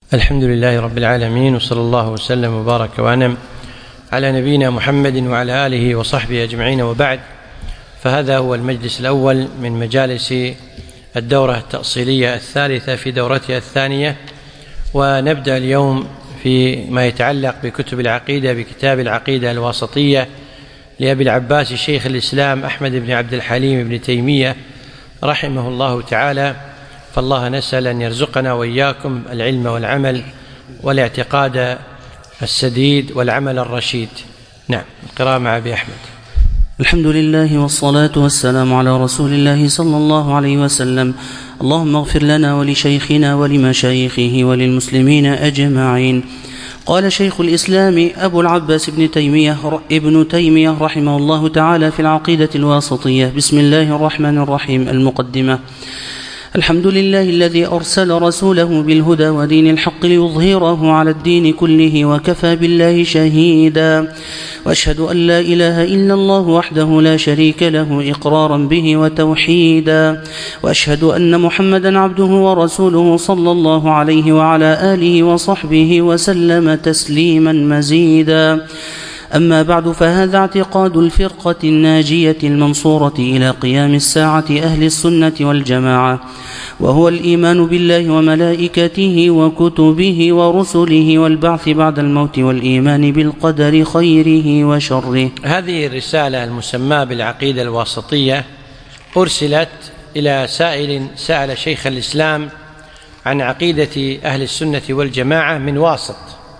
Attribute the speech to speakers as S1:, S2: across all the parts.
S1: الحمد لله رب العالمين، وصلى الله وسلم وبارك وأنعم على نبينا محمد وعلى آله وصحبه أجمعين، وبعد. فهذا هو المجلس الأول من مجالس الدورة التأصيلية الثالثة في دورتها الثانية، ونبدأ اليوم فيما يتعلق بكتب العقيدة بكتاب العقيدة الواسطية لأبي العباس شيخ الإسلام أحمد بن عبد الحليم بن تيمية رحمه الله تعالى. فالله نسأل أن يرزقنا وإياكم العلم والعمل والاعتقاد السديد والعمل الرشيد. نعم، القراءة مع أبي أحمد.
S2: الحمد لله والصلاة والسلام على رسول الله صلى الله عليه وسلم. اللهم اغفر لنا ولشيخنا ولمشايخه وللمسلمين أجمعين. قال شيخ الإسلام أبو العباس ابن تيمية رحمه الله تعالى في العقيدة الواسطية: بسم الله الرحمن الرحيم. المقدمة. الحمد لله الذي أرسل رسوله بالهدى ودين الحق ليظهره على الدين كله، وكفى بالله شهيدا. وأشهد أن لا إله إلا الله وحده لا شريك له إقرارا به وتوحيدا. وأشهد أن محمدا عبده ورسوله صلى الله عليه وعلى آله وصحبه وسلم تسليما مزيدا. أما بعد، فهذا اعتقاد الفرقة الناجية المنصورة إلى قيام الساعة أهل السنة والجماعة، وهو الإيمان بالله وملائكته وكتبه ورسله والبعث بعد الموت والإيمان بالقدر خيره وشره.
S1: هذه الرسالة المسماة بالعقيدة الواسطية أرسلت إلى سائل سأل شيخ الإسلام عن عقيدة أهل السنة والجماعة من واسط.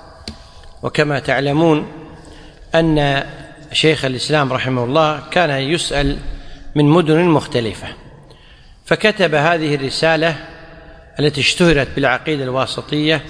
S1: وكما تعلمون أن شيخ الإسلام رحمه الله كان يسأل من مدن مختلفة، فكتب هذه الرسالة التي اشتهرت بالعقيدة الواسطية،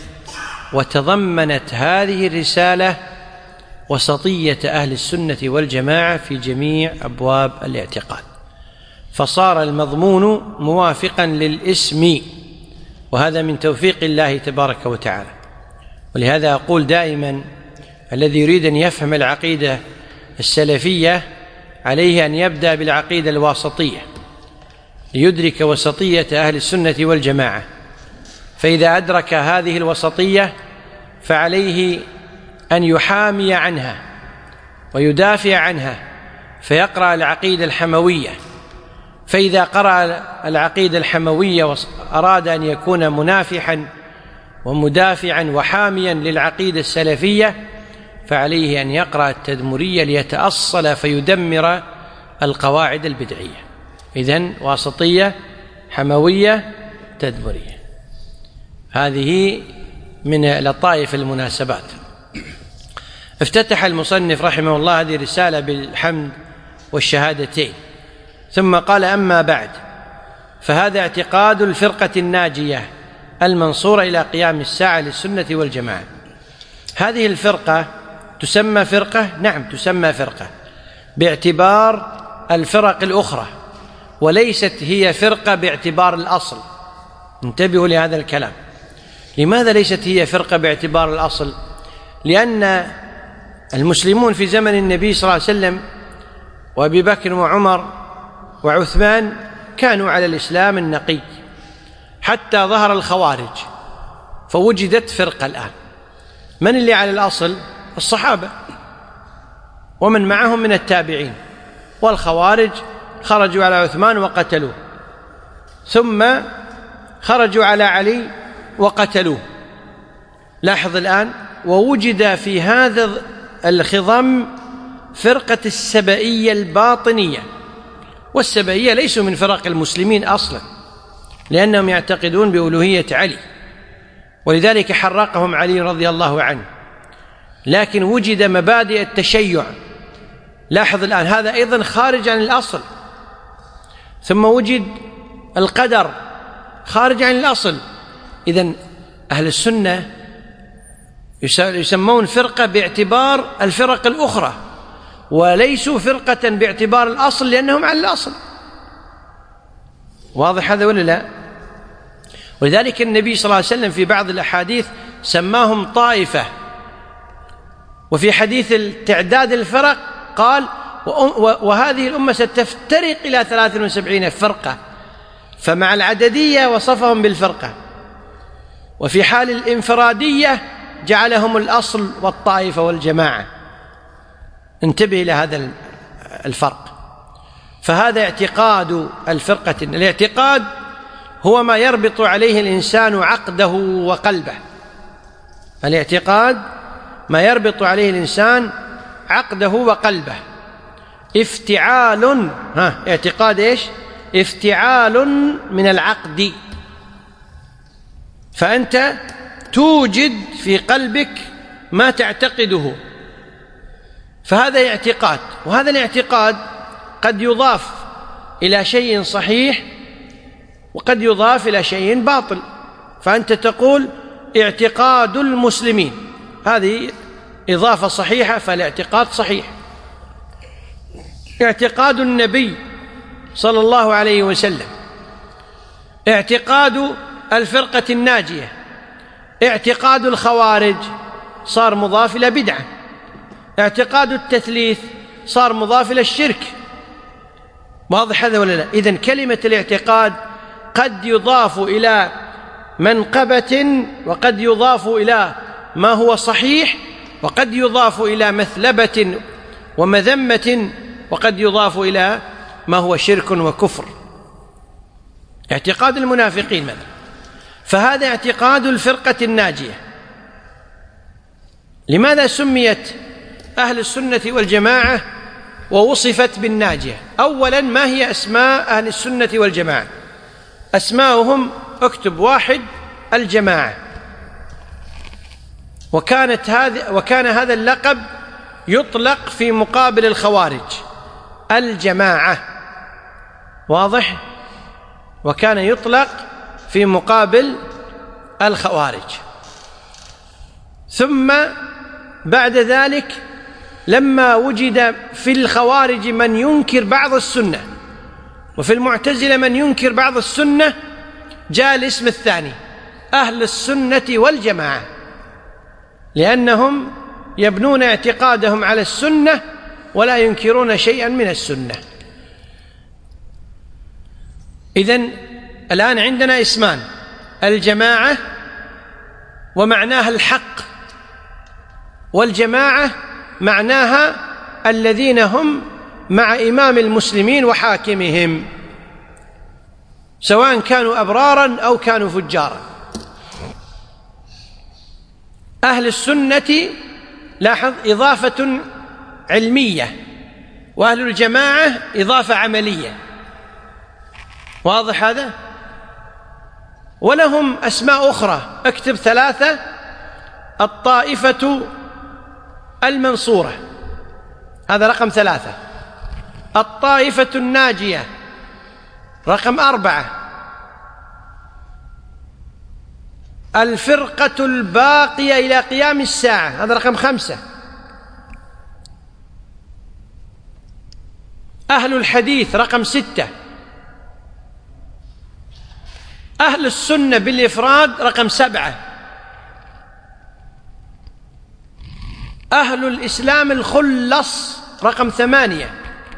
S1: وتضمنت هذه الرسالة وسطية أهل السنة والجماعة في جميع أبواب الاعتقاد، فصار المضمون موافقا للاسم، وهذا من توفيق الله تبارك وتعالى. ولهذا أقول دائما: الذي يريد أن يفهم العقيدة السلفية عليه أن يبدأ بالعقيدة الواسطية ليدرك وسطية أهل السنة والجماعة. فإذا أدرك هذه الوسطية فعليه أن يحامي عنها ويدافع عنها، فيقرأ العقيدة الحموية. فإذا قرأ العقيدة الحموية وأراد أن يكون منافحا ومدافعا وحاميا للعقيدة السلفية، فعليه أن يقرأ التدمرية ليتأصل فيدمر القواعد البدعية. إذن واسطية، حموية، تدمرية. هذه من لطائف المناسبات. افتتح المصنف رحمه الله هذه الرسالة بالحمد والشهادتين، ثم قال: أما بعد، فهذا اعتقاد الفرقة الناجية المنصورة إلى قيام الساعة للسنة والجماعة. هذه الفرقة تسمى فرقة، نعم تسمى فرقة باعتبار الفرق الأخرى، وليست هي فرقة باعتبار الأصل. انتبهوا لهذا الكلام. لماذا ليست هي فرقة باعتبار الأصل؟ لأن المسلمون في زمن النبي صلى الله عليه وسلم وأبي بكر وعمر وعثمان كانوا على الإسلام النقي، حتى ظهر الخوارج فوجدت فرقة الآن. من اللي على الأصل؟ الصحابة ومن معهم من التابعين، والخوارج خرجوا على عثمان وقتلوه، ثم خرجوا على علي وقتلوه. لاحظ الآن، ووجد في هذا الخضم فرقة السبئية الباطنية، والسبئية ليسوا من فرق المسلمين أصلا، لأنهم يعتقدون بألوهية علي، ولذلك حرقهم علي رضي الله عنه. لكن وجد مبادئ التشيع. لاحظ الآن، هذا أيضا خارج عن الأصل. ثم وجد القدر خارج عن الأصل. إذن أهل السنة يسمون فرقة باعتبار الفرق الأخرى، وليسوا فرقة باعتبار الأصل لأنهم على الأصل. واضح هذا ولا لا؟ ولذلك النبي صلى الله عليه وسلم في بعض الأحاديث سماهم طائفة، وفي حديث تعداد الفرق قال: وهذه الأمة ستفترق إلى 73 فرقة، فمع العددية وصفهم بالفرقة. وفي حال الانفرادية جعلهم الأصل والطائفة والجماعة. انتبه إلى هذا الفرق. فهذا اعتقاد الفرقة. الاعتقاد هو ما يربط عليه الإنسان عقده وقلبه. الاعتقاد ما يربط عليه الإنسان عقده وقلبه. افتعال، اعتقاد ايش؟ افتعال من العقد. فأنت توجد في قلبك ما تعتقده، فهذا اعتقاد. وهذا الاعتقاد قد يضاف إلى شيء صحيح وقد يضاف إلى شيء باطل. فأنت تقول اعتقاد المسلمين، هذه إضافة صحيحة، فالاعتقاد صحيح. اعتقاد النبي صلى الله عليه وسلم، اعتقاد الفرقة الناجية، اعتقاد الخوارج صار مضاف إلى بدعة، اعتقاد التثليث صار مضاف إلى الشرك. واضح هذا ولا لا؟ إذن كلمة الاعتقاد قد يضاف إلى منقبة، وقد يضاف إلى ما هو صحيح، وقد يضاف إلى مثلبة ومذمة، وقد يضاف إلى ما هو شرك وكفر. اعتقاد المنافقين مثلا، فهذا اعتقاد الفرقة الناجية. لماذا سميت أهل السنة والجماعة ووصفت بالناجية؟ أولا، ما هي أسماء أهل السنة والجماعة؟ أسماؤهم اكتب: 1 الجماعة. وكان هذا اللقب يطلق في مقابل الخوارج، الجماعة. واضح؟ وكان يطلق في مقابل الخوارج. ثم بعد ذلك لما وجد في الخوارج من ينكر بعض السنة وفي المعتزلة من ينكر بعض السنة، جاء الاسم الثاني أهل السنة والجماعة، لأنهم يبنون اعتقادهم على السنة ولا ينكرون شيئا من السنة. إذن الآن عندنا اسمان: الجماعة ومعناها الحق، والجماعة معناها الذين هم مع إمام المسلمين وحاكمهم، سواء كانوا أبرارا أو كانوا فجارا. أهل السنة لاحظ إضافة علمية، وأهل الجماعة إضافة عملية. واضح هذا؟ ولهم أسماء أخرى، اكتب 3: الطائفة المنصورة، هذا رقم 3. الطائفة الناجية رقم 4. الفرقة الباقية إلى قيام الساعة، هذا رقم 5. أهل الحديث رقم 6. أهل السنة بالإفراد رقم 7. أهل الإسلام الخلص رقم 8.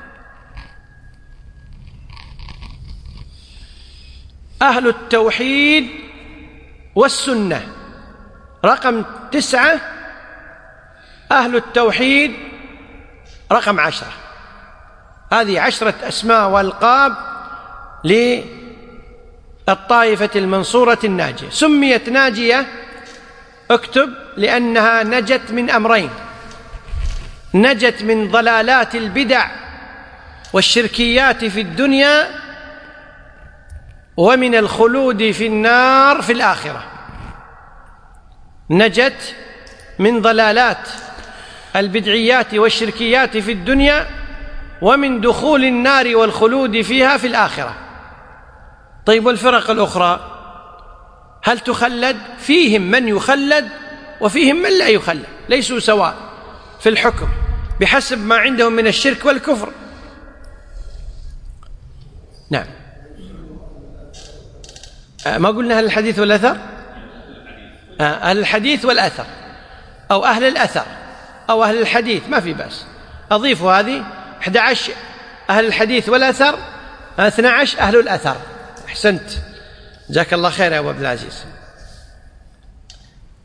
S1: أهل التوحيد والسنة رقم 9. أهل التوحيد رقم 10. هذه 10 أسماء وألقاب للطائفة المنصورة الناجية. سميت ناجية، اكتب، لأنها نجت من أمرين: نجت من ضلالات البدع والشركيات في الدنيا، ومن الخلود في النار في الآخرة. نجت من ضلالات البدعيات والشركيات في الدنيا، ومن دخول النار والخلود فيها في الآخرة. طيب، والفرق الأخرى هل تخلد؟ فيهم من يخلد وفيهم من لا يخلد، ليسوا سواء في الحكم بحسب ما عندهم من الشرك والكفر. نعم. ما قلنا أهل الحديث والأثر؟ أهل الحديث والأثر، أو أهل الأثر، أو أهل الحديث، ما في بأس. أضيفوا هذه 11 أهل الحديث والأثر، 12 أهل الأثر. أحسنت، جزاك الله خير يا أبو عبد العزيز.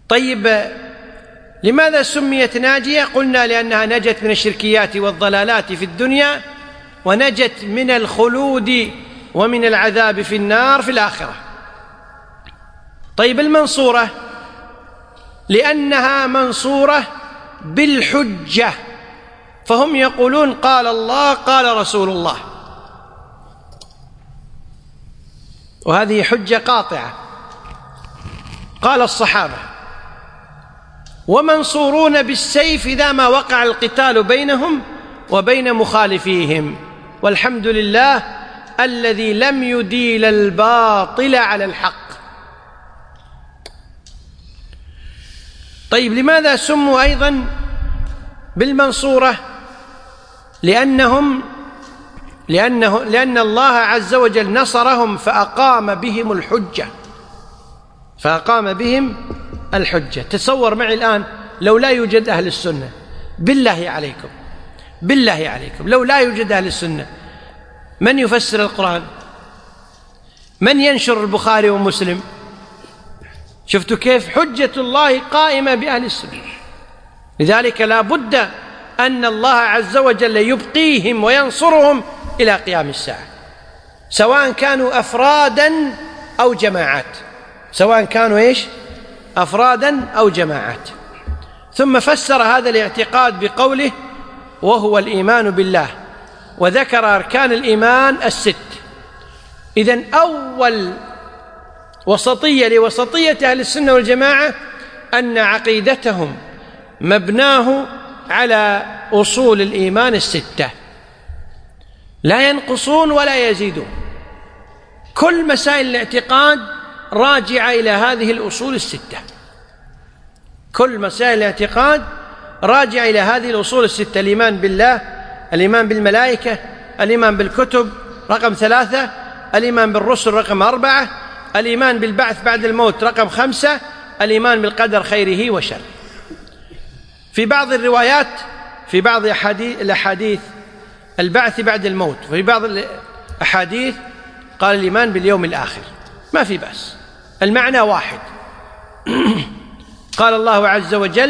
S1: طيب، لماذا سميت ناجية؟ قلنا لأنها نجت من الشركيات والضلالات في الدنيا، ونجت من الخلود ومن العذاب في النار في الآخرة. طيب، المنصورة لأنها منصورة بالحجة، فهم يقولون قال الله قال رسول الله، وهذه حجة قاطعة، قال الصحابة. ومنصورون بالسيف إذا ما وقع القتال بينهم وبين مخالفيهم، والحمد لله الذي لم يديل الباطل على الحق. طيب، لماذا سموا أيضا بالمنصورة؟ لأن الله عز وجل نصرهم فأقام بهم الحجة. تصور معي الآن لو لا يوجد أهل السنة، بالله عليكم لو لا يوجد أهل السنة، من يفسر القرآن؟ من ينشر البخاري ومسلم؟ شفتوا كيف حجة الله قائمة بأهل السنة؟ لذلك لا بد أن الله عز وجل يبقيهم وينصرهم إلى قيام الساعة، سواء كانوا أفرادا أو جماعات، أفرادا أو جماعات. ثم فسر هذا الاعتقاد بقوله وهو الإيمان بالله، وذكر أركان الإيمان الست. إذن أول وسطية لوسطية أهل السنة والجماعة أن عقيدتهم مبناه على أصول الإيمان الستة، لا ينقصون ولا يزيدون. كل مسائل الاعتقاد راجعة إلى هذه الأصول الستة، الإيمان بالله، الإيمان بالملائكة، الإيمان بالكتب رقم 3، الإيمان بالرسل رقم 4، الإيمان بالبعث بعد الموت رقم 5، الإيمان بالقدر خيره وشره. في بعض الروايات، في بعض الأحاديث البعث بعد الموت، وفي بعض الأحاديث قال الإيمان باليوم الآخر، ما في بأس، المعنى واحد. قال الله عز وجل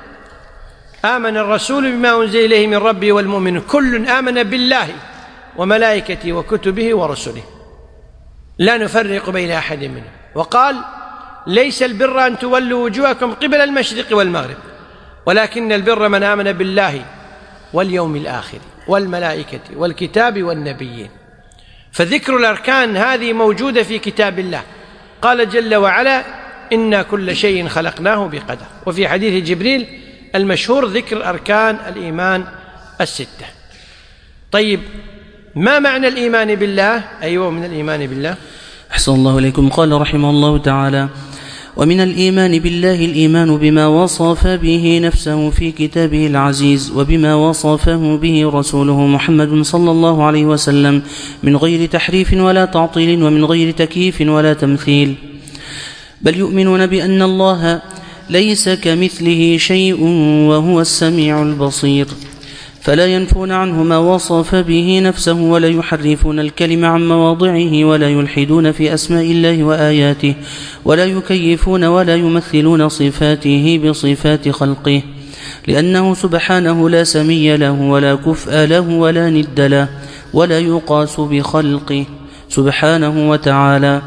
S1: آمن الرسول بما أنزل إليه من ربه والمؤمنون كل آمن بالله وملائكته وكتبه ورسله لا نفرق بين أحد منهم. وقال ليس البر أن تولوا وجوهكم قبل المشرق والمغرب ولكن البر من آمن بالله واليوم الآخر والملائكة والكتاب والنبيين. فذكر الأركان هذه موجودة في كتاب الله. قال جل وعلا إنا كل شيء خلقناه بقدر. وفي حديث جبريل المشهور ذكر أركان الإيمان الستة. طيب، ما معنى الإيمان بالله؟ أيوة، من الإيمان بالله.
S2: أحسن الله إليكم. قال رحمه الله تعالى ومن الإيمان بالله الإيمان بما وصف به نفسه في كتابه العزيز وبما وصفه به رسوله محمد صلى الله عليه وسلم من غير تحريف ولا تعطيل ومن غير تكييف ولا تمثيل، بل يؤمنون بأن الله ليس كمثله شيء وهو السميع البصير، فلا ينفون عنه ما وصف به نفسه ولا يحرفون الكلم عن مواضعه ولا يلحدون في أسماء الله وآياته ولا يكيفون ولا يمثلون صفاته بصفات خلقه، لأنه سبحانه لا سمي له ولا كفء له ولا ند له ولا يقاس بخلقه سبحانه وتعالى،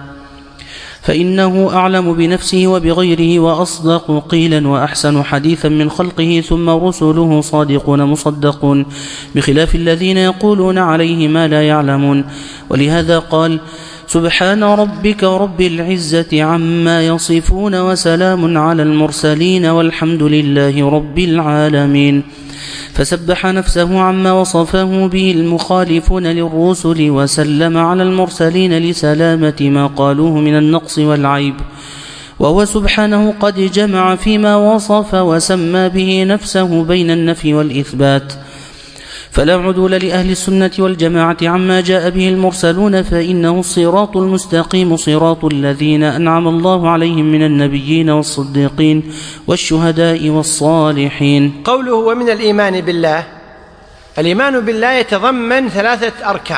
S2: فإنه أعلم بنفسه وبغيره وأصدق قيلا وأحسن حديثا من خلقه، ثم رسله صادقون مصدقون بخلاف الذين يقولون عليه ما لا يعلمون. ولهذا قال سبحان ربك رب العزة عما يصفون وسلام على المرسلين والحمد لله رب العالمين. فسبح نفسه عما وصفه به المخالفون للرسل وسلم على المرسلين لسلامة ما قالوه من النقص والعيب، وهو سبحانه قد جمع فيما وصف وسمى به نفسه بين النفي والإثبات. فلا عدول لأهل السنة والجماعة عما جاء به المرسلون، فإنه الصراط المستقيم صراط الذين أنعم الله عليهم من النبيين والصديقين والشهداء والصالحين.
S1: قوله ومن الإيمان بالله، الإيمان بالله يتضمن 3 أركان: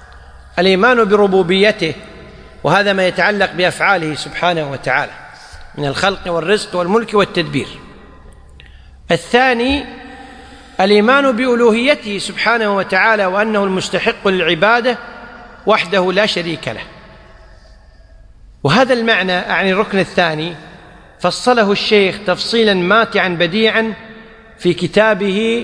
S1: الإيمان بربوبيته، وهذا ما يتعلق بأفعاله سبحانه وتعالى من الخلق والرزق والملك والتدبير. الثاني الإيمان بألوهيته سبحانه وتعالى وأنه المستحق للعبادة وحده لا شريك له. وهذا المعنى يعني الركن الثاني فصله الشيخ تفصيلا ماتعا بديعا في كتابه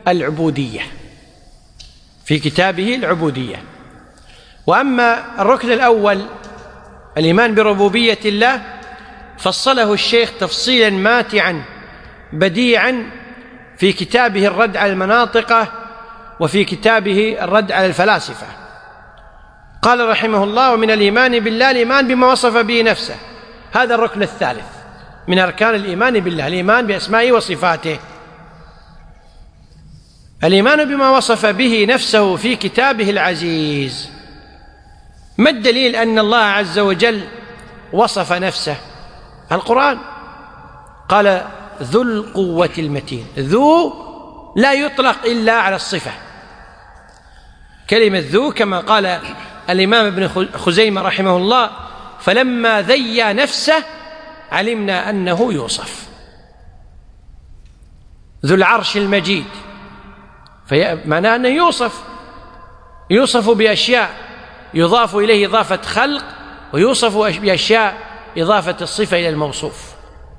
S1: العبودية. وأما الركن الأول الإيمان بربوبية الله فصله الشيخ تفصيلا ماتعا بديعا في كتابه الرد على المناطقة وفي كتابه الرد على الفلاسفة. قال رحمه الله: ومن الإيمان بالله الإيمان بما وصف به نفسه. هذا الركن الثالث من أركان الإيمان بالله، الإيمان بأسمائه وصفاته. الإيمان بما وصف به نفسه في كتابه العزيز. ما الدليل أن الله عز وجل وصف نفسه؟ القرآن قال: ذو القوة المتين. ذو لا يطلق إلا على الصفة. كلمة ذو كما قال الإمام ابن خزيمة رحمه الله: فلما ذيّ نفسه علمنا أنه يوصف. ذو العرش المجيد معناه أنه يوصف بأشياء يضاف إليه إضافة خلق، ويوصف بأشياء إضافة الصفة إلى الموصوف.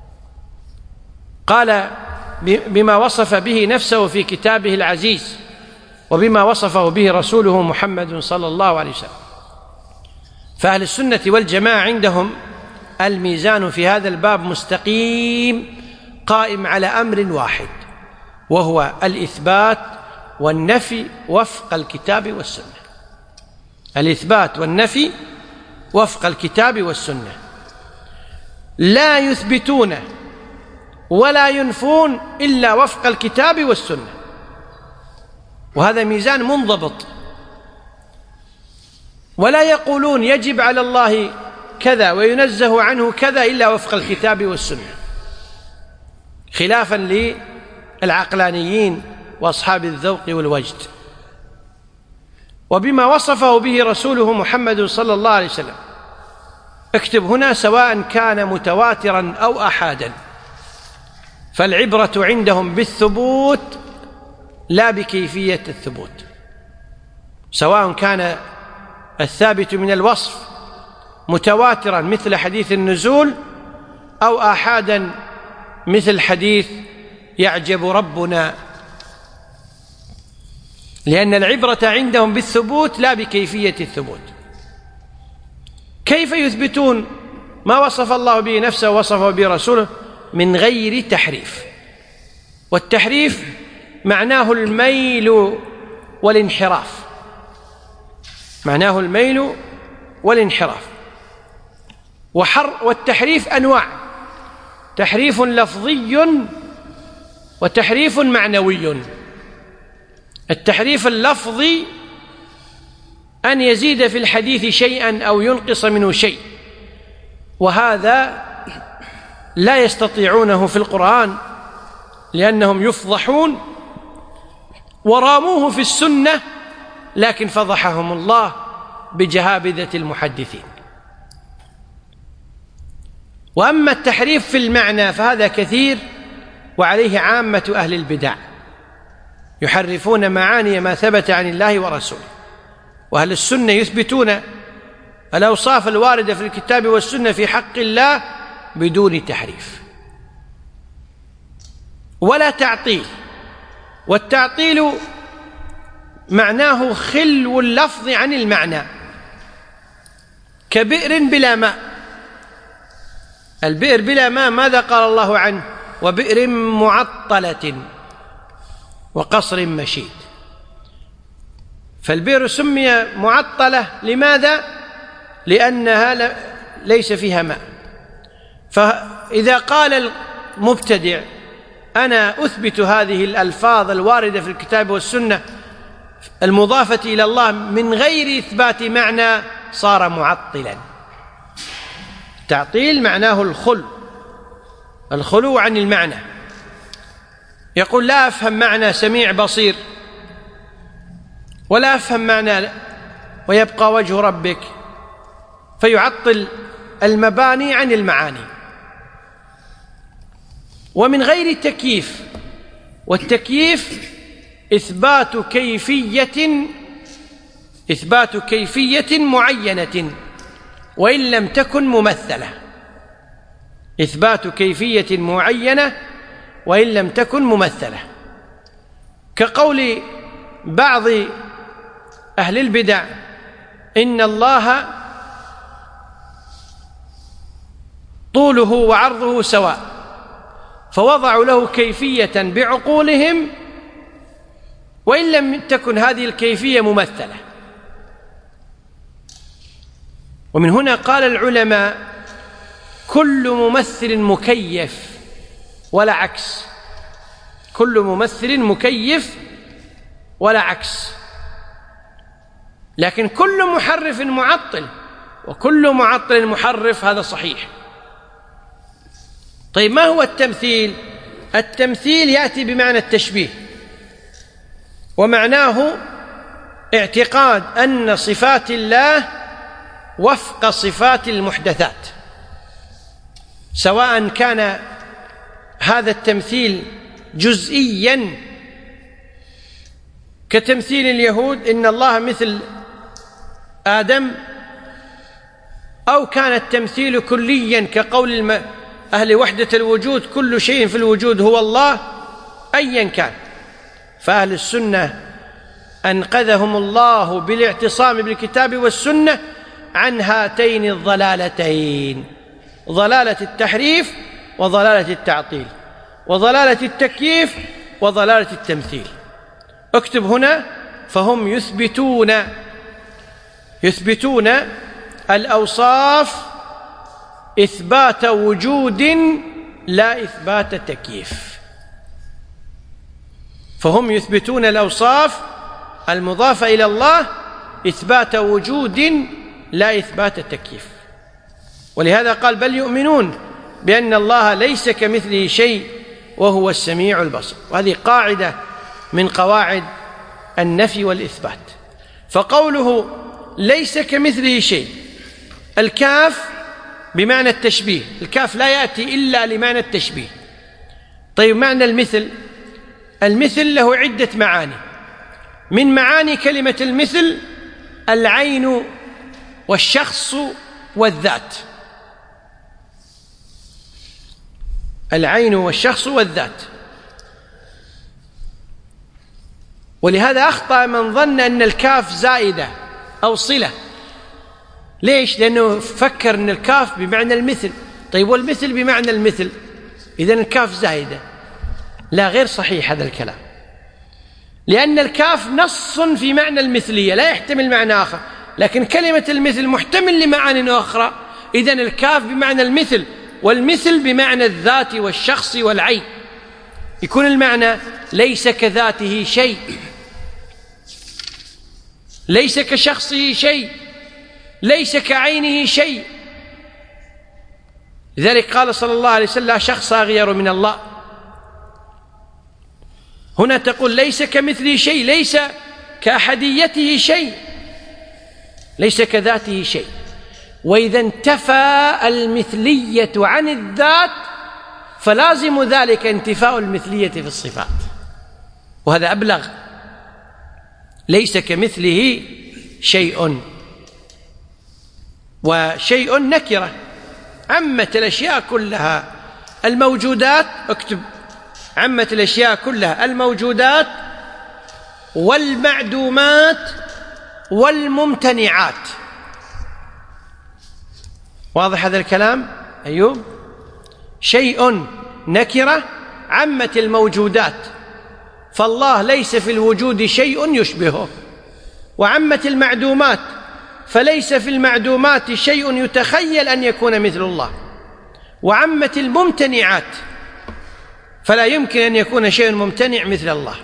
S1: قال: بما وصف به نفسه في كتابه العزيز وبما وصفه به رسوله محمد صلى الله عليه وسلم. فأهل السنة والجماعة عندهم الميزان في هذا الباب مستقيم قائم على أمر واحد، وهو الإثبات والنفي وفق الكتاب والسنة. الإثبات والنفي وفق الكتاب والسنة، لا يثبتون ولا ينفون إلا وفق الكتاب والسنة. وهذا ميزان منضبط. ولا يقولون يجب على الله كذا وينزه عنه كذا إلا وفق الكتاب والسنة، خلافا للعقلانيين وأصحاب الذوق والوجد. وبما وصفه به رسوله محمد صلى الله عليه وسلم. اكتب هنا: سواء كان متواترا أو أحادا، فالعبرة عندهم بالثبوت لا بكيفية الثبوت. سواء كان الثابت من الوصف متواترا مثل حديث النزول، أو آحادا مثل حديث يعجب ربنا، لأن العبرة عندهم بالثبوت لا بكيفية الثبوت. كيف يثبتون ما وصف الله به نفسه ووصفه به رسوله؟ من غير تحريف. والتحريف معناه الميل والانحراف، معناه الميل والانحراف. والتحريف أنواع: تحريف لفظي وتحريف معنوي. التحريف اللفظي أن يزيد في الحديث شيئا أو ينقص منه شيء، وهذا لا يستطيعونه في القرآن لأنهم يفضحون، وراموه في السنة لكن فضحهم الله بجهابذة المحدثين. وأما التحريف في المعنى فهذا كثير، وعليه عامة أهل البدع، يحرفون معاني ما ثبت عن الله ورسوله. وأهل السنة يثبتون الأوصاف الواردة في الكتاب والسنة في حق الله بدون تحريف ولا تعطيل. والتعطيل معناه خلو اللفظ عن المعنى، كبئر بلا ماء. البئر بلا ماء ماذا قال الله عنه؟ وبئر معطلة وقصر مشيد. فالبئر سمي معطلة لماذا؟ لأنها ليس فيها ماء. فإذا قال المبتدع أنا أثبت هذه الألفاظ الواردة في الكتاب والسنة المضافة إلى الله من غير إثبات معنى، صار معطلا. التعطيل معناه الخلو عن المعنى. يقول لا أفهم معنى سميع بصير، ولا أفهم معنى ويبقى وجه ربك، فيعطل المباني عن المعاني. ومن غير تكييف، والتكييف إثبات كيفية معينة وإن لم تكن ممثلة، إثبات كيفية معينة وإن لم تكن ممثلة، كقول بعض أهل البدع إن الله طوله وعرضه سواء، فوضعوا له كيفية بعقولهم وإن لم تكن هذه الكيفية ممثلة. ومن هنا قال العلماء: كل ممثل مكيف ولا عكس، كل ممثل مكيف ولا عكس، لكن كل محرف معطل وكل معطل محرف، هذا صحيح. طيب ما هو التمثيل؟ التمثيل يأتي بمعنى التشبيه، ومعناه اعتقاد أن صفات الله وفق صفات المحدثات، سواء كان هذا التمثيل جزئيا كتمثيل اليهود إن الله مثل آدم، أو كان التمثيل كليا كقول أهل وحدة الوجود كل شيء في الوجود هو الله، أيا كان. فأهل السنة أنقذهم الله بالاعتصام بالكتاب والسنة عن هاتين الضلالتين، ضلالة التحريف وضلالة التعطيل، وضلالة التكييف وضلالة التمثيل. اكتب هنا: فهم يثبتون الأوصاف إثبات وجود لا إثبات تكييف. فهم يثبتون الأوصاف المضافة إلى الله إثبات وجود لا إثبات تكييف. ولهذا قال: بل يؤمنون بأن الله ليس كمثله شيء وهو السميع البصير. وهذه قاعدة من قواعد النفي والإثبات. فقوله ليس كمثله شيء، الكاف بمعنى التشبيه، الكاف لا يأتي إلا لمعنى التشبيه. طيب معنى المثل؟ المثل له عدة معاني، من معاني كلمة المثل العين والشخص والذات، العين والشخص والذات. ولهذا أخطأ من ظن أن الكاف زائدة أو صلة. ليش؟ لأنه فكر أن الكاف بمعنى المثل. طيب والمثل بمعنى المثل، إذن الكاف زائدة. لا، غير صحيح هذا الكلام، لأن الكاف نص في معنى المثلية لا يحتمل معنى آخر، لكن كلمة المثل محتمل لمعاني أخرى. إذن الكاف بمعنى المثل، والمثل بمعنى الذات والشخص والعين. يكون المعنى ليس كذاته شيء، ليس كشخصه شيء، ليس كعينه شيء. لذلك قال صلى الله عليه وسلم: لا شخص أغير من الله. هنا تقول ليس كمثله شيء، ليس كأحديته شيء، ليس كذاته شيء. وإذا انتفى المثلية عن الذات فلازم ذلك انتفاء المثلية في الصفات، وهذا أبلغ. ليس كمثله شيء، وشيء نكرة عمت الأشياء كلها، الموجودات، اكتب: عمت الأشياء كلها، الموجودات والمعدومات والممتنعات. واضح هذا الكلام أيوب؟ شيء نكرة عمت الموجودات، فالله ليس في الوجود شيء يشبهه. وعمت المعدومات، فليس في المعدومات شيء يتخيل أن يكون مثل الله. وعمت الممتنعات، فلا يمكن أن يكون شيء ممتنع مثل الله.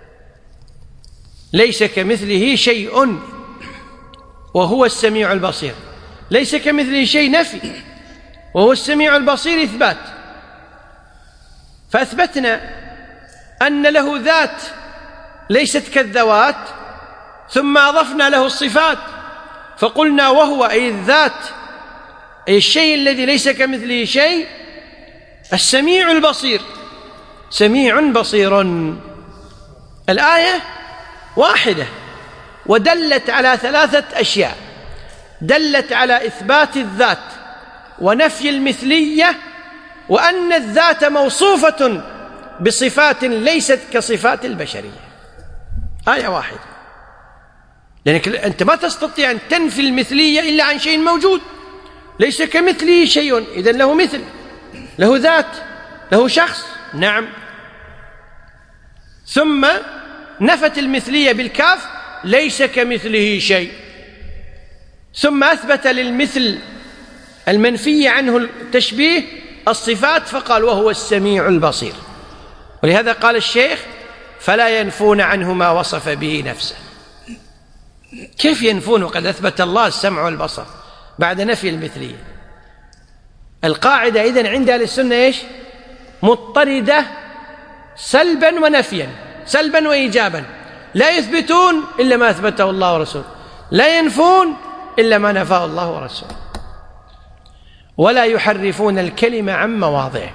S1: ليس كمثله شيء وهو السميع البصير. ليس كمثله شيء نفي، وهو السميع البصير إثبات. فأثبتنا أن له ذات ليست كالذوات، ثم أضفنا له الصفات فقلنا وهو أي الذات، أي الشيء الذي ليس كمثله شيء، السميع البصير. سميع بصير. الآية واحدة ودلت على 3 أشياء: دلت على إثبات الذات ونفي المثلية، وأن الذات موصوفة بصفات ليست كصفات البشرية. آية واحدة، لأنك أنت ما تستطيع أن تنفي المثلية إلا عن شيء موجود، ليس كمثله شيء، إذن له مثل، له ذات، له شخص. نعم. ثم نفت المثلية بالكاف: ليس كمثله شيء. ثم أثبت للمثل المنفي عنه التشبيه الصفات، فقال: وهو السميع البصير. ولهذا قال الشيخ: فلا ينفون عنه ما وصف به نفسه. كيف ينفون وقد أثبت الله السمع والبصر بعد نفي المثلية؟ القاعدة إذن عند أهل السنة إيش؟ مضطردة سلبا ونفيا، سلبا وإيجابا. لا يثبتون إلا ما أثبته الله ورسوله، لا ينفون إلا ما نفاه الله ورسوله. ولا يحرفون الكلمة عن مواضعه.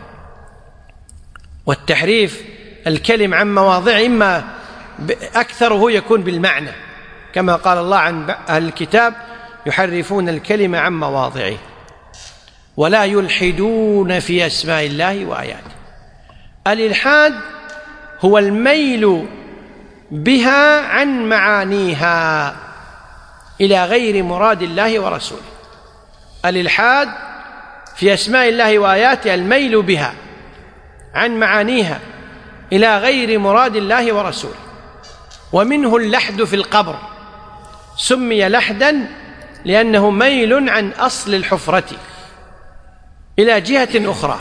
S1: والتحريف الكلم عن مواضعه إما أكثره يكون بالمعنى، كما قال الله عن أهل الكتاب: يحرفون الكلمة عن مواضعه. ولا يلحدون في أسماء الله وآياته. الإلحاد هو الميل بها عن معانيها إلى غير مراد الله ورسوله. الإلحاد في أسماء الله وآياته الميل بها عن معانيها إلى غير مراد الله ورسوله. ومنه اللحد في القبر، سمي لحدا لأنه ميل عن أصل الحفرة إلى جهة أخرى.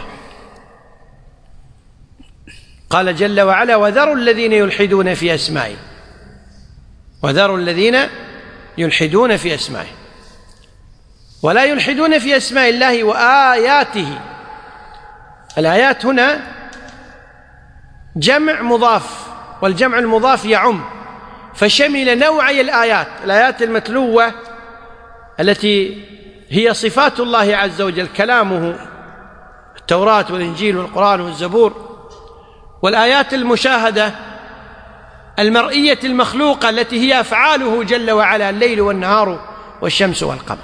S1: قال جل وعلا: وذروا الذين يلحدون في أسمائه. وذروا الذين يلحدون في أسمائه. ولا يلحدون في أسماء الله وآياته. الآيات هنا جمع مضاف، والجمع المضاف يعم، فشمل نوعي الآيات: الآيات المتلوة التي هي صفات الله عز وجل، كلامه، التوراة والإنجيل والقرآن والزبور، والآيات المشاهدة المرئية المخلوقة التي هي أفعاله جل وعلا، الليل والنهار والشمس والقمر.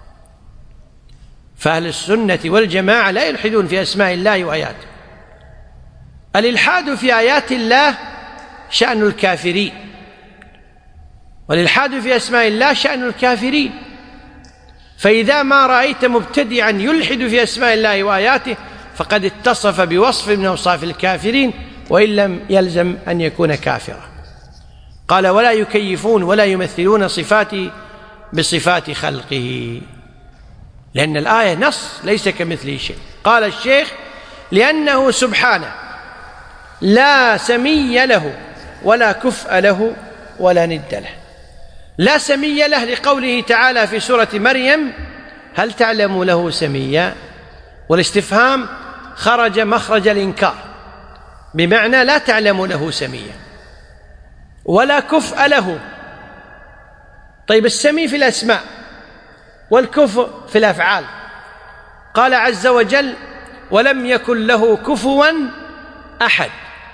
S1: فأهل السنة والجماعة لا يلحدون في أسماء الله وآياته. الإلحاد في آيات الله شأن الكافرين، والإلحاد في أسماء الله شأن الكافرين. فإذا ما رأيت مبتدعا يلحد في أسماء الله وآياته فقد اتصف بوصف من أوصاف الكافرين، وإن لم يلزم أن يكون كافرا. قال: ولا يكيفون ولا يمثلون صفاته بصفات خلقه، لأن الآية نص ليس كمثله شيء. قال الشيخ: لأنه سبحانه لا سمي له ولا كفء له ولا ند له. لا سمي له لقوله تعالى في سورة مريم: هل تعلم له سميا؟ والاستفهام خرج مخرج الإنكار، بمعنى لا تعلم له سميا. ولا كفء له. طيب السمي في الأسماء والكفء في الأفعال. قال عز وجل: ولم يكن له كفوا أحد.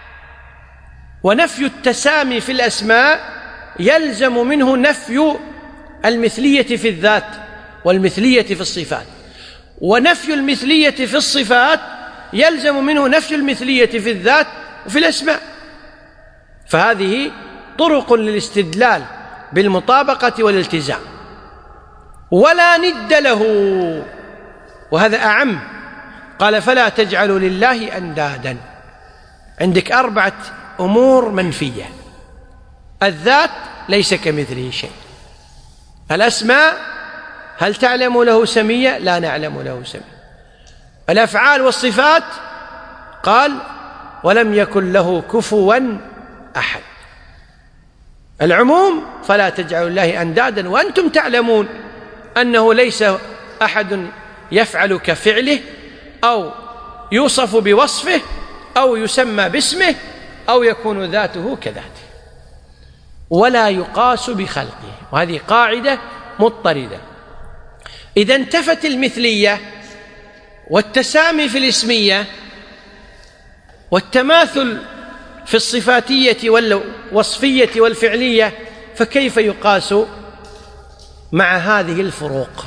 S1: ونفي التسامي في الأسماء يلزم منه نفي المثلية في الذات والمثلية في الصفات، ونفي المثلية في الصفات يلزم منه نفي المثلية في الذات وفي الأسماء. فهذه طرق للاستدلال بالمطابقة والالتزام. ولا ند له، وهذا أعم. قال: فلا تجعلوا لله أندادا. عندك 4 أمور منفية: الذات ليس كمثله شيء، الأسماء هل تعلم له سميا؟ لا نعلم له سميا. الأفعال والصفات قال: ولم يكن له كفوا أحد. العموم: فلا تجعلوا لله أندادا وأنتم تعلمون أنه ليس أحد يفعل كفعله، أو يوصف بوصفه، أو يسمى باسمه، أو يكون ذاته كذاته. ولا يقاس بخلقه، وهذه قاعدة مضطردة. إذا انتفت المثلية والتسامي في الاسمية والتماثل في الصفاتية والوصفية والفعلية، فكيف يقاس مع هذه الفروق؟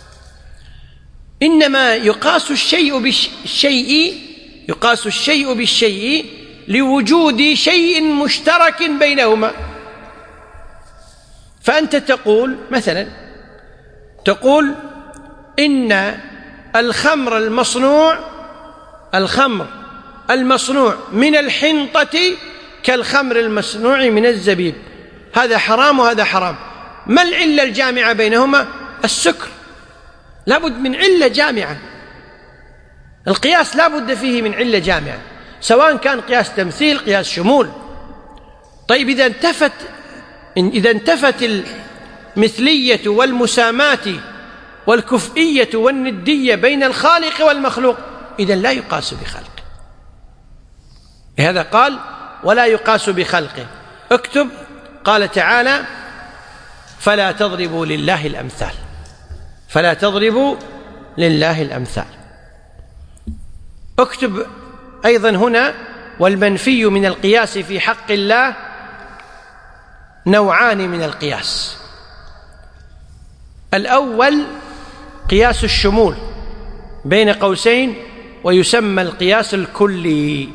S1: إنما يقاس الشيء بالشيء لوجود شيء مشترك بينهما. فأنت تقول مثلا إن الخمر المصنوع من الحنطة كالخمر المصنوع من الزبيب، هذا حرام وهذا حرام. ما العلة الجامعة بينهما؟ السكر، لابد من علة جامعة. القياس لابد فيه من علة جامعة، سواء كان قياس تمثيل قياس شمول. طيب إذا انتفت المثلية والمساماة والكفئية والندية بين الخالق والمخلوق، إذن لا يقاس بخلقه. لهذا قال ولا يقاس بخلقه. اكتب قال تعالى فلا تضربوا لله الأمثال، فلا تضربوا لله الأمثال. اكتب أيضا هنا والمنفي من القياس في حق الله نوعان من القياس. الأول قياس الشمول بين قوسين، ويسمى القياس الكلي،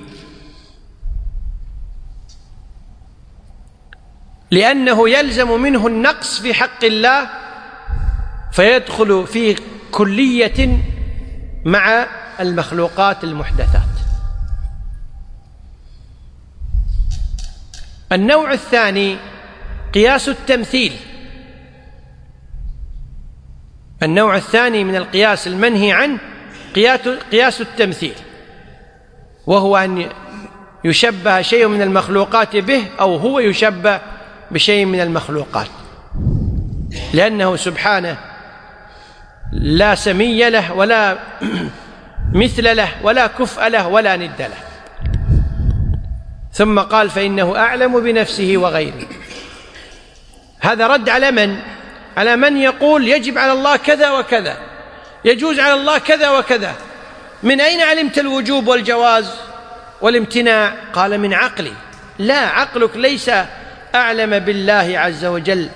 S1: لأنه يلزم منه النقص في حق الله فيدخل في كلية مع المخلوقات المحدثات. النوع الثاني قياس التمثيل. النوع الثاني من القياس المنهي عنه قياس التمثيل، وهو أن يشبه شيء من المخلوقات به أو هو يشبه بشيء من المخلوقات، لأنه سبحانه لا سمي له ولا مثل له ولا كفء له ولا ند له. ثم قال فإنه أعلم بنفسه وغيره. هذا رد على من؟ على من يقول يجب على الله كذا وكذا، يجوز على الله كذا وكذا. من أين علمت الوجوب والجواز والامتناع؟ قال من عقلي. لا، عقلك ليس أعلم بالله عز وجل.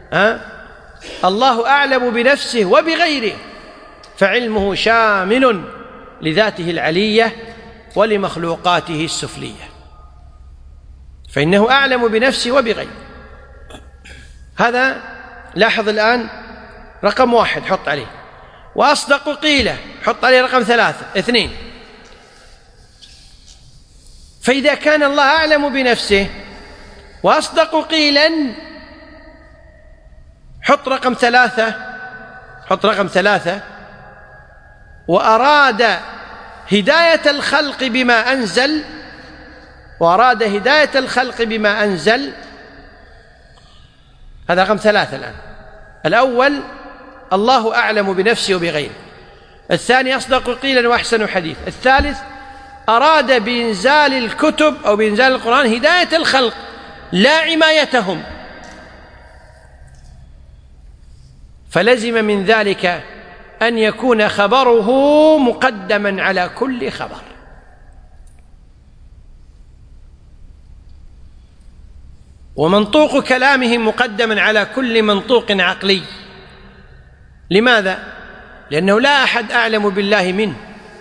S1: الله أعلم بنفسه وبغيره، فعلمه شامل لذاته العلية ولمخلوقاته السفلية، فإنه أعلم بنفسه وبغيره. هذا لاحظ الآن رقم 1 حط عليه. وأصدق قيله حط عليه رقم 3 2. فإذا كان الله أعلم بنفسه وأصدق قيلا حط رقم 3 وأراد هداية الخلق بما أنزل، هذا رقم 3 الآن. الأول الله أعلم بنفسه وبغيره، الثاني أصدق قيلا وأحسن حديث، الثالث أراد بإنزال الكتب أو بإنزال القرآن هداية الخلق لا عمايتهم، فلزم من ذلك أن يكون خبره مقدما على كل خبر. ومنطوق كلامهم مقدما على كل منطوق عقلي. لماذا؟ لأنه لا أحد أعلم بالله منه،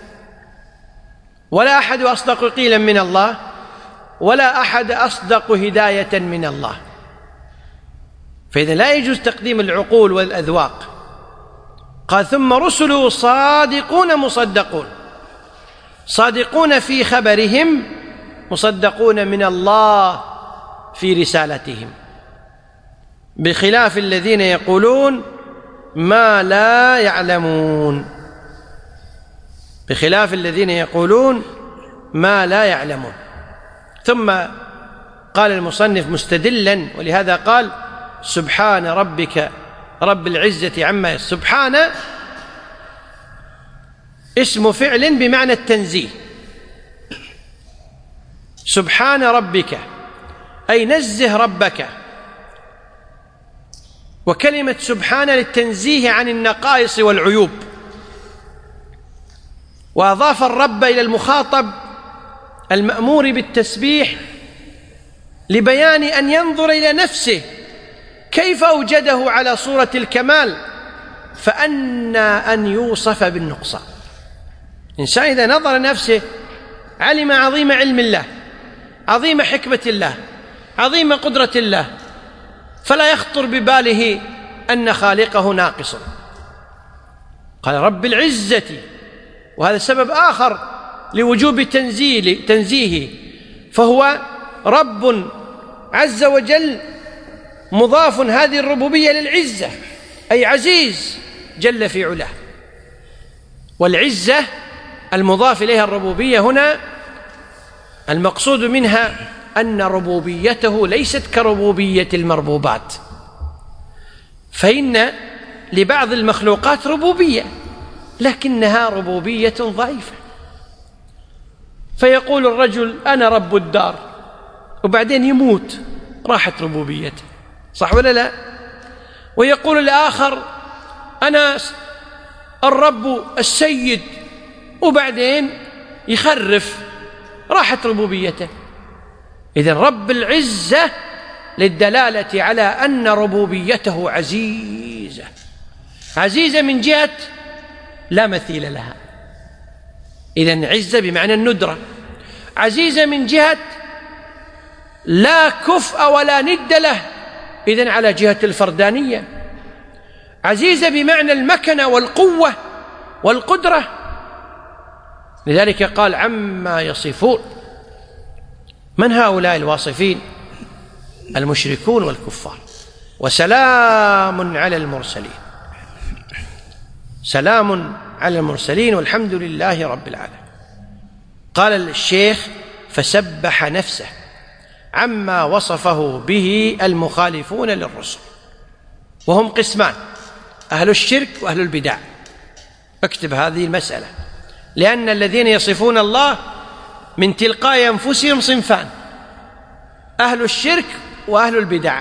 S1: ولا أحد أصدق قيلا من الله، ولا أحد أصدق هداية من الله. فإذا لا يجوز تقديم العقول والأذواق. قال ثم رسله صادقون مصدقون، صادقون في خبرهم، مصدقون من الله في رسالتهم، بخلاف الذين يقولون ما لا يعلمون، بخلاف الذين يقولون ما لا يعلمون. ثم قال المصنف مستدلا، ولهذا قال سبحان ربك رب العزة عما يصفون. سبحان اسم فعل بمعنى التنزيه، سبحان ربك أي نزه ربك. وكلمة سبحان للتنزيه عن النقائص والعيوب، وأضاف الرب إلى المخاطب المأمور بالتسبيح لبيان أن ينظر إلى نفسه كيف أوجده على صورة الكمال، فأنى أن يوصف بالنقصان. الإنسان إذا نظر نفسه علم عظيم علم الله، عظيم حكمة الله، عظيم قدرة الله، فلا يخطر بباله أن خالقه ناقص. قال رب العزة، وهذا سبب آخر لوجوب تنزيهه، فهو رب عز وجل مضاف هذه الربوبية للعزة، أي عزيز جل في علاه. والعزة المضاف إليها الربوبية هنا المقصود منها أن ربوبيته ليست كربوبية المربوبات، فإن لبعض المخلوقات ربوبية لكنها ربوبية ضعيفة، فيقول الرجل أنا رب الدار وبعدين يموت، راحت ربوبيته، صح ولا لا؟ ويقول الآخر أنا الرب السيد وبعدين يخرف، راحت ربوبيته. إذن رب العزة للدلالة على أن ربوبيته عزيزة، عزيزة من جهة لا مثيل لها، إذن عزة بمعنى الندرة، عزيزة من جهة لا كفء ولا ند له، إذن على جهة الفردانية، عزيزة بمعنى المكنة والقوة والقدرة. لذلك قال عما يصفون. من هؤلاء الواصفين؟ المشركون والكفار. وسلام على المرسلين، سلام على المرسلين والحمد لله رب العالمين. قال الشيخ فسبح نفسه عما وصفه به المخالفون للرسل، وهم قسمان: أهل الشرك وأهل البدع. اكتب هذه المسألة، لأن الذين يصفون الله من تلقاء أنفسهم صنفان: أهل الشرك وأهل البدع.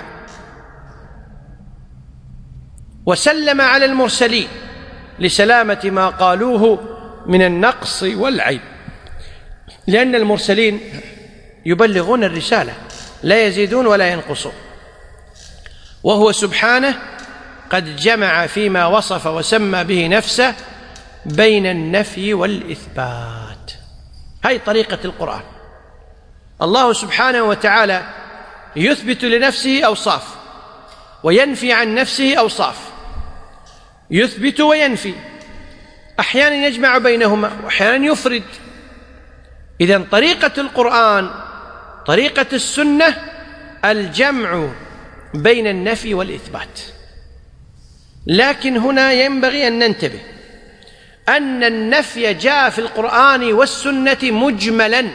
S1: وسلم على المرسلين لسلامة ما قالوه من النقص والعيب، لأن المرسلين يبلغون الرسالة لا يزيدون ولا ينقصون، وهو سبحانه قد جمع فيما وصف وسمى به نفسه بين النفي والإثبات. هذه طريقة القرآن. الله سبحانه وتعالى يثبت لنفسه أوصاف وينفي عن نفسه أوصاف، يثبت وينفي، أحيانا يجمع بينهما وأحيانا يفرد. إذن طريقة القرآن، طريقة السنة، الجمع بين النفي والإثبات. لكن هنا ينبغي أن ننتبه أن النفي جاء في القرآن والسنة مجملا.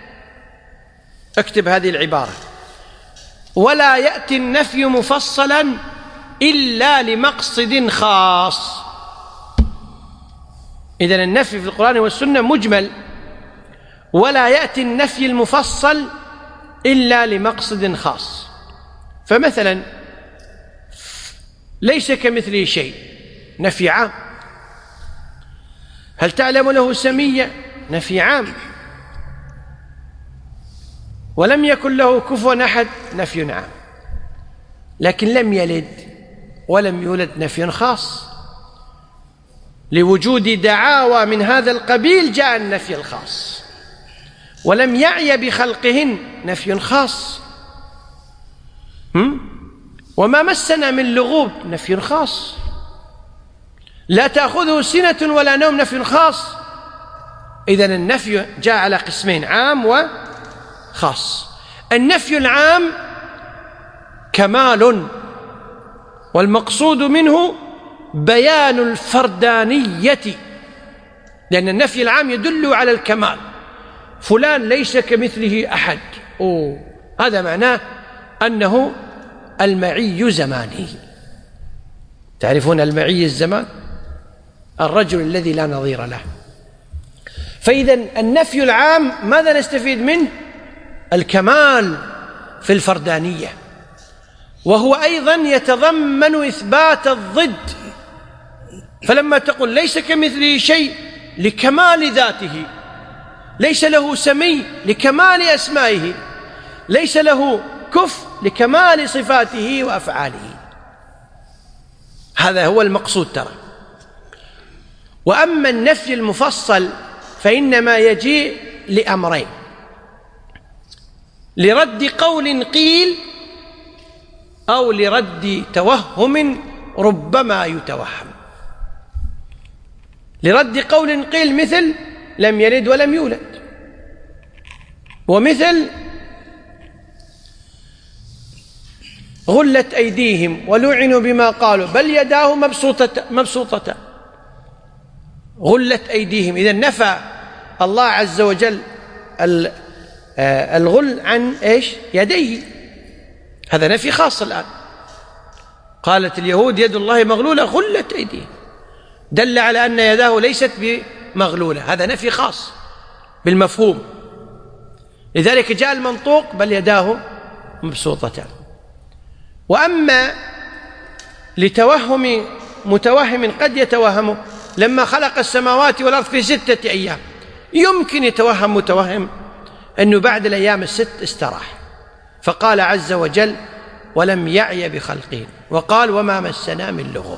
S1: اكتب هذه العبارة: ولا يأتي النفي مفصلا إلا لمقصد خاص. إذن النفي في القرآن والسنة مجمل، ولا يأتي النفي المفصل إلا لمقصد خاص. فمثلا ليس كمثله شيء، نفي عام. هل تعلم له سمية؟ نفي عام. ولم يكن له كفوا أحد، نفي عام. لكن لم يلد ولم يولد، نفي خاص. لوجود دعاوى من هذا القبيل جاء النفي الخاص. ولم يعي بخلقهن، نفي خاص. وما مسنا من لغوب، نفي خاص. لا تأخذه سنة ولا نوم، نفي خاص. إذن النفي جاء على قسمين: عام وخاص. النفي العام كمال، والمقصود منه بيان الفردانية، لأن النفي العام يدل على الكمال. فلان ليس كمثله أحد، هذا معناه أنه المعي زمانه. تعرفون المعي الزمان؟ الرجل الذي لا نظير له. فإذا النفي العام ماذا نستفيد منه؟ الكمال في الفردانية، وهو أيضا يتضمن إثبات الضد. فلما تقول ليس كمثله شيء لكمال ذاته، ليس له سمي لكمال أسمائه، ليس له كف لكمال صفاته وأفعاله. هذا هو المقصود ترى. وأما النفي المفصل فإنما يجيء لأمرين: لرد قول قيل، أو لرد توهم ربما يتوهم. لرد قول قيل مثل لم يلد ولم يولد، ومثل غلت أيديهم ولعنوا بما قالوا بل يداه مبسوطتان. غلت أيديهم، إذن نفى الله عز وجل الغل عن إيش؟ يديه. هذا نفي خاص الآن. قالت اليهود يد الله مغلولة، غلت أيديهم، دل على أن يداه ليست بمغلولة. هذا نفي خاص بالمفهوم. لذلك جاء المنطوق بل يداه مبسوطتان. وأما لتوهم متوهم قد يتوهمه لما خلق السماوات والأرض في 6 أيام، يمكن يتوهم متوهم أنه بعد الأيام ال6 استراح، فقال عز وجل ولم يعي بخلقهم، وقال وما مسنا من لغوب.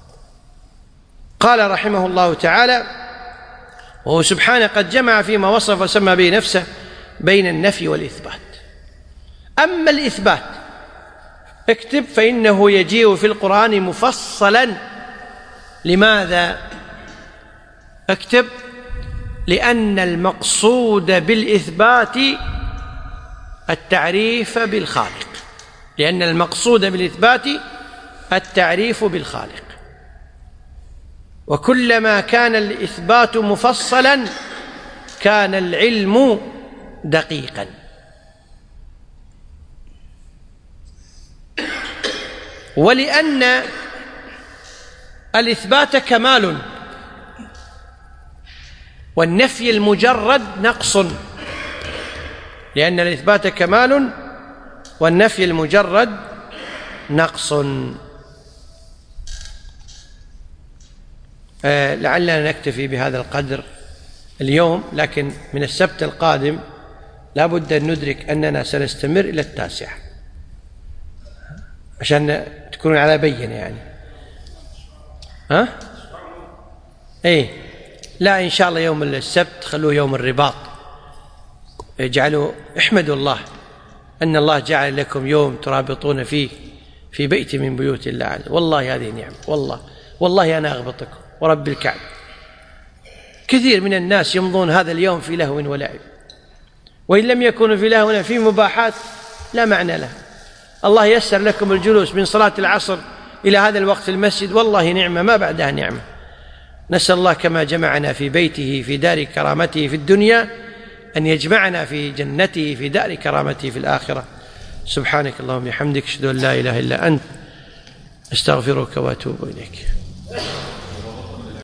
S1: قال رحمه الله تعالى وهو سبحانه قد جمع فيما وصف وسمى به نفسه بين النفي والإثبات. أما الإثبات اكتب فإنه يجيء في القرآن مفصلا. لماذا؟ اكتب لأن المقصود بالإثبات التعريف بالخالق، لأن المقصود بالإثبات التعريف بالخالق. وكلما كان الإثبات مفصلا كان العلم دقيقا. ولأن الإثبات كمال والنفي المجرد نقص، لأن الإثبات كمال والنفي المجرد نقص. لعلنا نكتفي بهذا القدر اليوم، لكن من السبت القادم لا بد أن ندرك أننا سنستمر إلى 9 عشان تكونون على بينة يعني. ها؟ إيه لا، إن شاء الله يوم السبت خلوه يوم الرباط، اجعلوا احمدوا الله أن الله جعل لكم يوم ترابطون فيه في بيت من بيوت الله عز وجل. والله هذه نعمة، والله أنا أغبطكم ورب الكعبة. كثير من الناس يمضون هذا اليوم في لهو ولعب، وإن لم يكونوا في لهو في مباحات لا معنى لها. الله يسر لكم الجلوس من صلاة العصر إلى هذا الوقت في المسجد، والله نعمة ما بعدها نعمة. نسأل الله كما جمعنا في بيته في دار كرامته في الدنيا أن يجمعنا في جنته في دار كرامته في الآخرة. سبحانك اللهم وبحمدك، أشهد أن لا إله إلا أنت، أستغفرك وأتوب إليك.